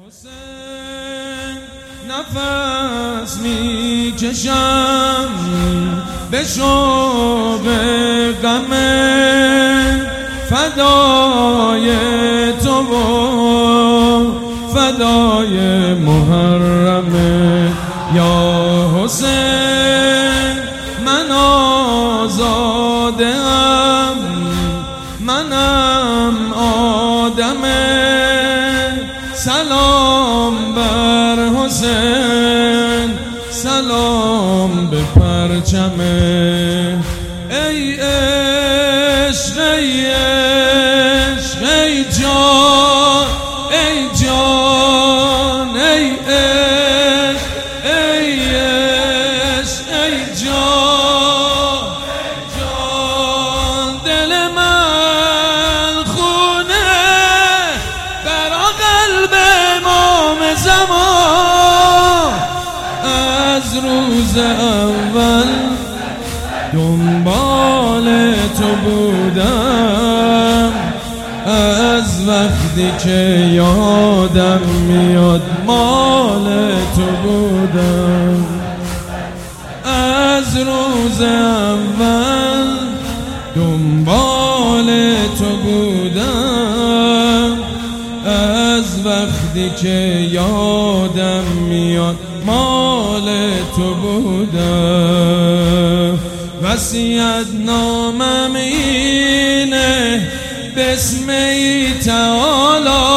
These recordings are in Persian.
حسین نفس می کشم به شوق غم فدای تو و فدای محرم یا حسین من آزادم منم آدم سلام بر حسین سلام به پرچم ای عشق ای عشق ای جان ای جان ای عشق ای عشق ای جان جان دل من خونه برا قلب امام زمان از روز اول دنبال تو بودم از وقتی که یادم میاد مال تو بودم از روز اول دنبال تو بودم از وقتی که یادم میاد مال تو بودم وصیت نامم اینه بسم تعالی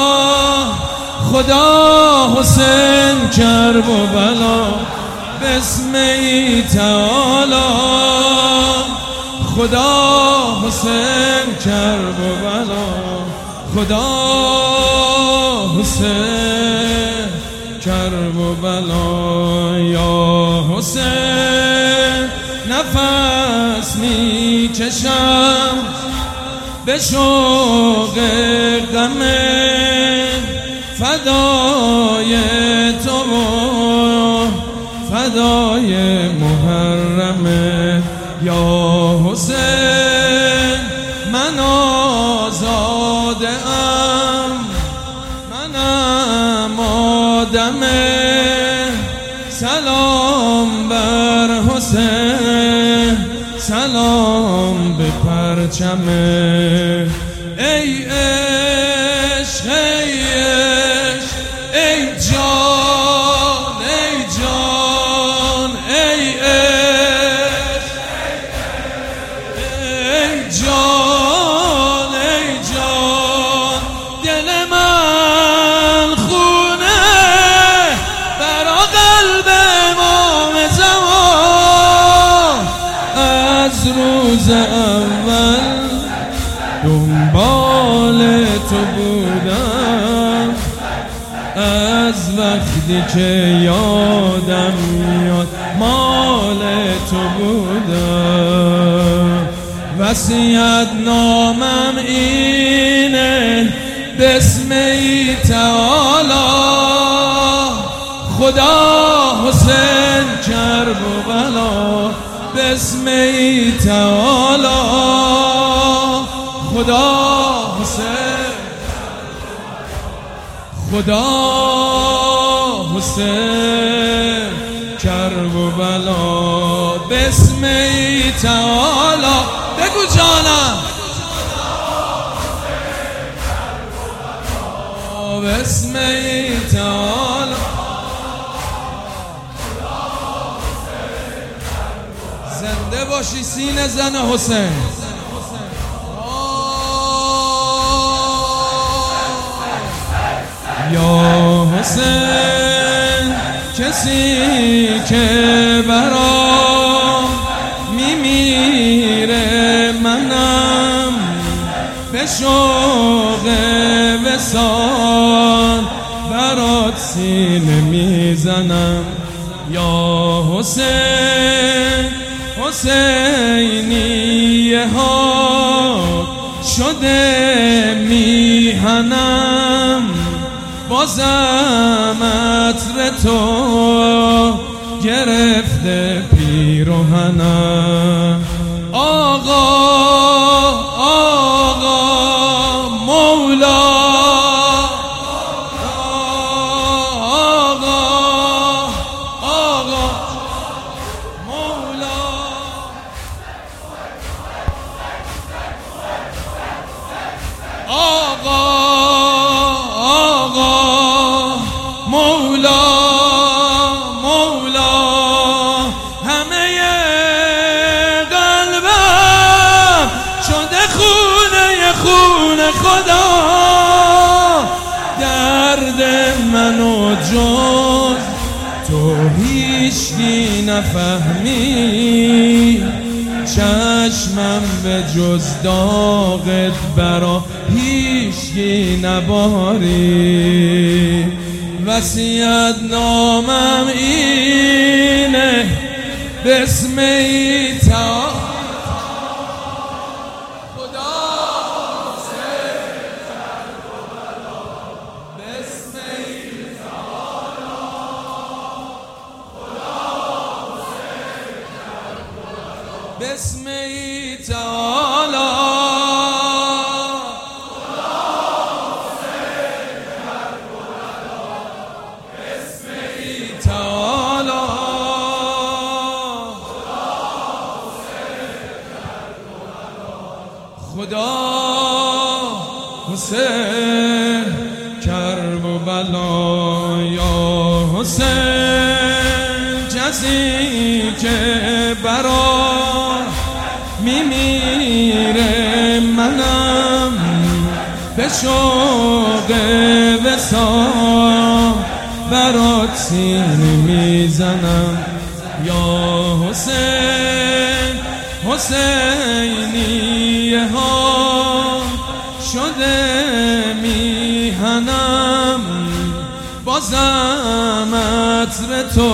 خدا حسین کرب و بلا بسم تعالی خدا حسین کرب و بلا خدا حسین کرب و بلا یا حسین نفس می کشم به شوق غم فدای تو و فدای محرم یا حسین من آزادم منم آدم سلام بر حسین سلام به پرچم ای عشق ای عشق ای جان ای جان ای عشق ای جان ای جان دل من خونه برا قلب امام زمان از روز اول دنبال تو بودم از وقتی که یادم میاد مال تو بودم وصیت نامم اینه بسم تعالی خدا حسین کرب و بلا بسم تعالی خدا حسین خدا حسین کرب و بلا بسم تعالی بگو جانم بسم تعالی زنده باشی سینه زن حسین یا حسین کسی که برام میمیره منم به شوق وصال برات سینه میزنم یا حسین حسینیه ها شده میهنم بازم عطر تو گرفته پیراهنم آقا آقا مولا جز تو هیچکی نفهمی، چشمم به جز داغت برا هیچکی نباری. وصیت نامم اینه بسم تعالی بسم تعالی خدا حسین کربلا یا حسین، کسی که برا میمیره منم به شوق وصال برات سینه میزنم یا حسین. حسینیه ها شده میهنم، بازم عطر تو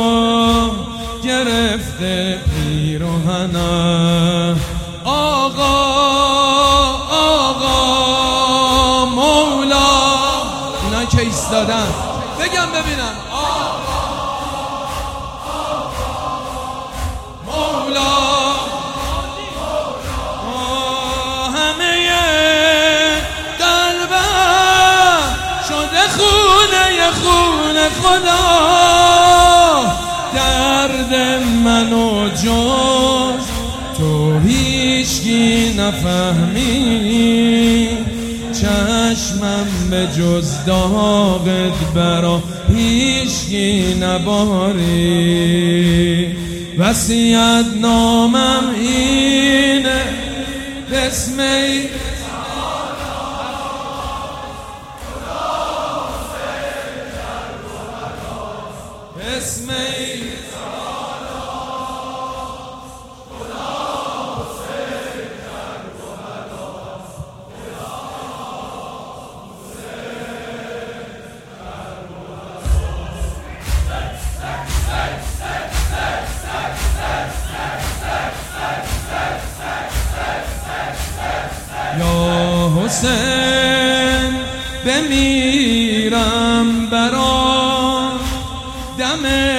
گرفته پیراهنم. آقا مولا، اینا که ایستادن بگم ببینم. مولا همه قلبم شده خونه خدا، درد منو جز تو هیچکی نفهمی، چشمم به جز داغت برا هیچکی نباری. وصیت نامم اینه بسم بسم یا حسین بمیرم برا دم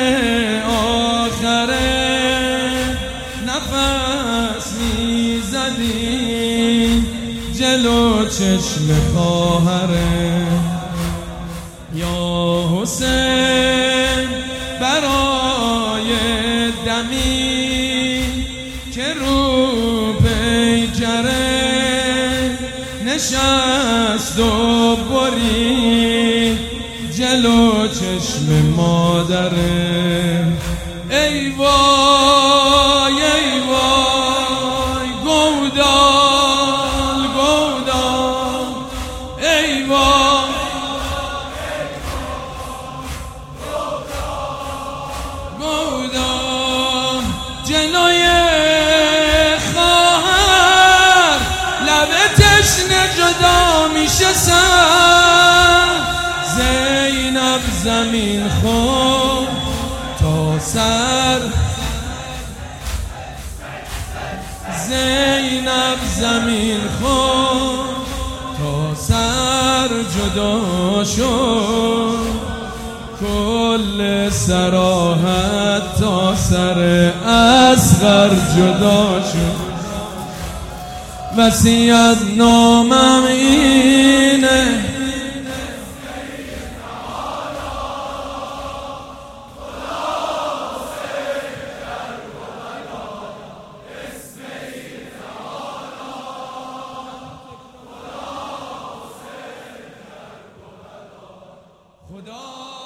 آخره، نفس میزدی جلو چشم خواهره. یا حسین برای دمی که رو پیکره نشست و برید جلو چشم مادره. ای وای ای وای گودال ای وای گودال جلوی خواهر لب تشنه جدا میشه سر. زینب زمین خورد تا سر، زینب زمین خورد تا سر جدا شد، کل سراحت تا سر اصغر جدا شد. وصیت نامم اینه خدا